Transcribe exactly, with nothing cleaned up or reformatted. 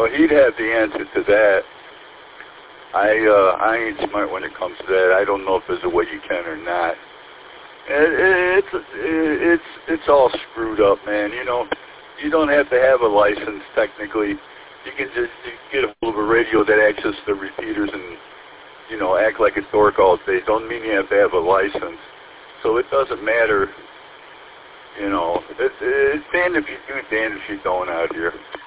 Well, he'd have the answer to that. I uh, I ain't smart when it comes to that. I don't know if there's a way you can or not. It, it, it's it's it's all screwed up, man. You know, you don't have to have a license technically. You can just you get a hold of a radio that accesses the repeaters and, you know, act like a dork all day. Don't mean you have to have a license. So it doesn't matter. You know, it's, it's damned if you do, damned if you don't out here.